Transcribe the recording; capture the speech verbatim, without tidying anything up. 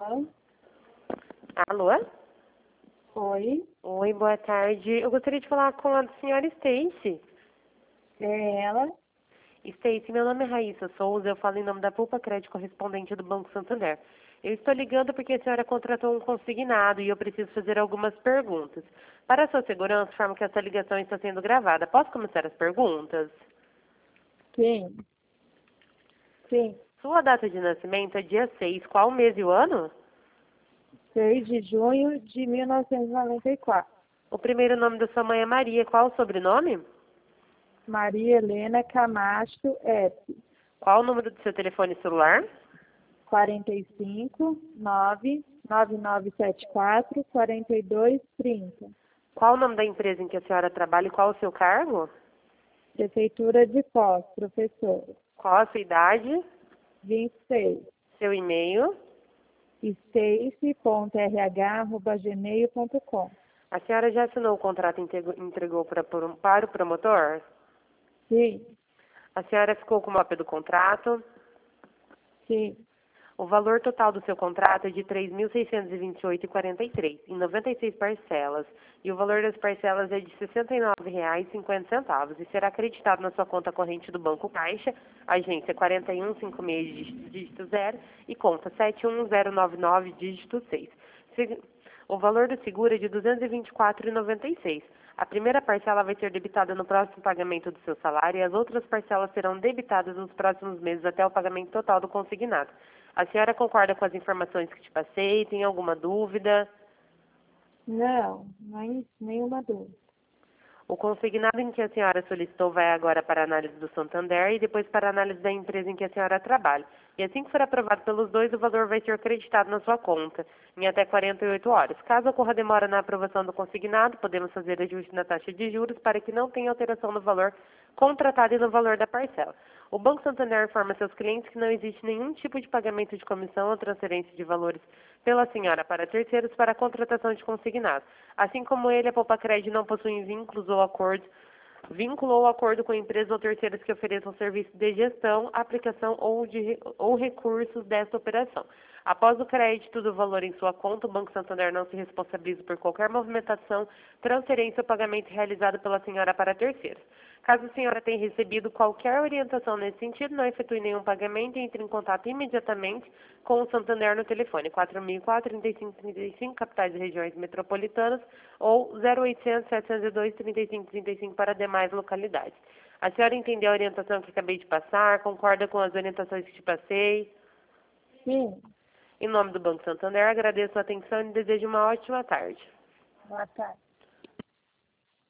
Alô? Alô? Oi, Oi, boa tarde. Eu gostaria de falar com a senhora Stacy. é ela? Stacy, meu nome é Raíssa Souza, eu falo em nome da Pulpa Crédito correspondente do Banco Santander. Eu estou ligando porque a senhora contratou um consignado e eu preciso fazer algumas perguntas. Para a sua segurança, informo que essa ligação está sendo gravada. Posso começar as perguntas? Sim. Sim. Sua data de nascimento é dia seis. Qual o mês e o ano? seis de junho de mil novecentos e noventa e quatro. O primeiro nome da sua mãe é Maria. Qual o sobrenome? Maria Helena Camacho S. Qual o número do seu telefone celular? quarenta e cinco, nove nove nove sete quatro, quarenta e dois trinta. Qual o nome da empresa em que a senhora trabalha e qual o seu cargo? Prefeitura de Foz, professora. Qual a sua idade? vinte e seis. Seu e-mail? stacy ponto r h arroba gmail ponto com. A senhora já assinou o contrato e entregou, entregou para, por- para o promotor? Sim. A senhora ficou com o mapa do contrato? Sim. O valor total do seu contrato é de três mil seiscentos e vinte e oito reais e quarenta e três centavos, em noventa e seis parcelas. E o valor das parcelas é de sessenta e nove reais e cinquenta centavos e será acreditado na sua conta corrente do Banco Caixa, agência quatro um cinco seis, dígito, dígito zero, e conta sete um zero nove nove, dígito seis. Se- O valor do seguro é de duzentos e vinte e quatro reais e noventa e seis centavos. A primeira parcela vai ser debitada no próximo pagamento do seu salário e as outras parcelas serão debitadas nos próximos meses até o pagamento total do consignado. A senhora concorda com as informações que te passei? Tem alguma dúvida? Não, nem, nenhuma dúvida. O consignado em que a senhora solicitou vai agora para a análise do Santander e depois para a análise da empresa em que a senhora trabalha. E assim que for aprovado pelos dois, o valor vai ser acreditado na sua conta em até quarenta e oito horas. Caso ocorra demora na aprovação do consignado, podemos fazer ajuste na taxa de juros para que não tenha alteração no valor contratado e no valor da parcela. O Banco Santander informa seus clientes que não existe nenhum tipo de pagamento de comissão ou transferência de valores pela senhora para terceiros para a contratação de consignado. Assim como ele, a Poupa Crédito não possui vínculos ou acordos, vínculo ou acordo com empresas ou terceiros que ofereçam serviço de gestão, aplicação ou, de, ou recursos desta operação. Após o crédito do valor em sua conta, o Banco Santander não se responsabiliza por qualquer movimentação, transferência ou pagamento realizado pela senhora para terceiros. Caso a senhora tenha recebido qualquer orientação nesse sentido, não efetue nenhum pagamento e entre em contato imediatamente com o Santander no telefone quatro mil e quatro, trinta e cinco trinta e cinco, capitais e regiões metropolitanas, ou zero oitocentos, setecentos e dois, trinta e cinco trinta e cinco para demais localidades. A senhora entendeu a orientação que acabei de passar? Concorda com as orientações que te passei? Sim. Em nome do Banco Santander, agradeço a atenção e desejo uma ótima tarde. Boa tarde.